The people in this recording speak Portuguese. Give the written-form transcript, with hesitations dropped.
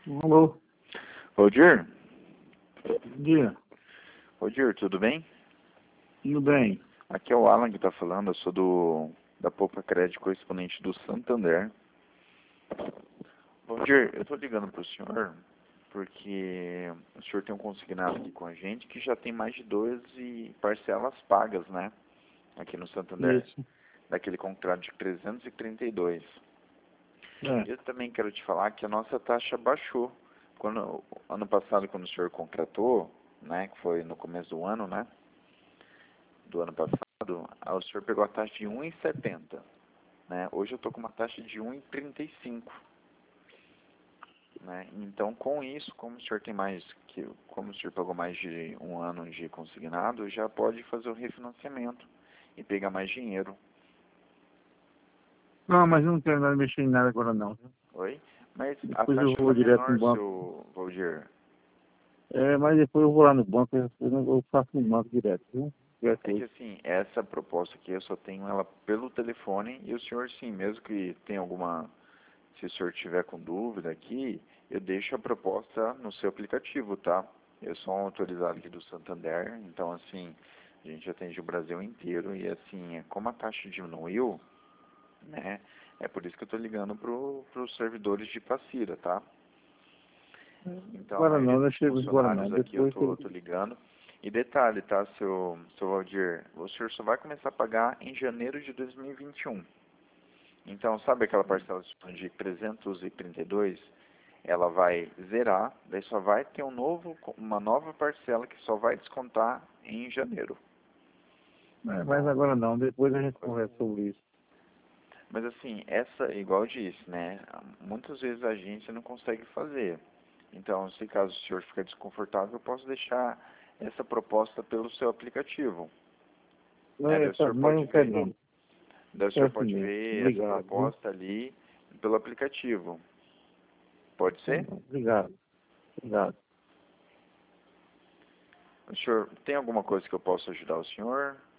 Alô, Rodir? bom dia, Rodir, tudo bem? tudo bem? Aqui é o Alan que está falando, eu sou da Poupa Crédito correspondente do Santander. Rodir, eu estou ligando para o senhor porque o senhor tem um consignado aqui com a gente que já tem mais de 12 parcelas pagas, né? Aqui no Santander, Isso. daquele contrato de 332. É, Eu também quero te falar que a nossa taxa baixou. Ano passado, quando o senhor contratou, né, que foi no começo do ano, né? Do ano passado, o senhor pegou a taxa de 1,70, né? Hoje eu estou com uma taxa de 1,35, né? Então, com isso, como o senhor pagou mais de um ano de consignado, já pode fazer o refinanciamento e pegar mais dinheiro. não, mas eu não quero nada mexer em nada agora não. Oi? Mas a Depois eu taxa vou está direto no menor, banco. seu Valdir. Mas depois eu vou lá no banco, eu faço no banco direto, viu? É que assim, essa proposta aqui eu só tenho ela pelo telefone e o senhor sim, mesmo que tenha alguma, se o senhor tiver com dúvida aqui, eu deixo a proposta no seu aplicativo, tá? Eu sou um autorizado aqui do Santander, então assim, a gente atende o Brasil inteiro e assim, como a taxa diminuiu, né? É por isso que eu estou ligando para os servidores de Passira, tá? Então, a Agora maioria não, não dos chego agora funcionários não. aqui eu Depois tô, eu... tô ligando. E detalhe, tá, seu Valdir? O senhor só vai começar a pagar em janeiro de 2021. Então, sabe aquela parcela de 332? Ela vai zerar, daí só vai ter uma nova parcela que só vai descontar em janeiro. Mas Então, agora não, depois a gente conversa sobre isso. mas assim, essa, igual eu disse, né? Muitas vezes a agência não consegue fazer. Então, se caso o senhor ficar desconfortável, eu posso deixar essa proposta pelo seu aplicativo. Daí o senhor Mas pode não quero ver, não. daí o É senhor assim pode mesmo. ver essa Obrigado, viu? proposta ali pelo aplicativo. Pode Tá ser? bom, obrigado, O senhor tem alguma coisa que eu possa ajudar o senhor?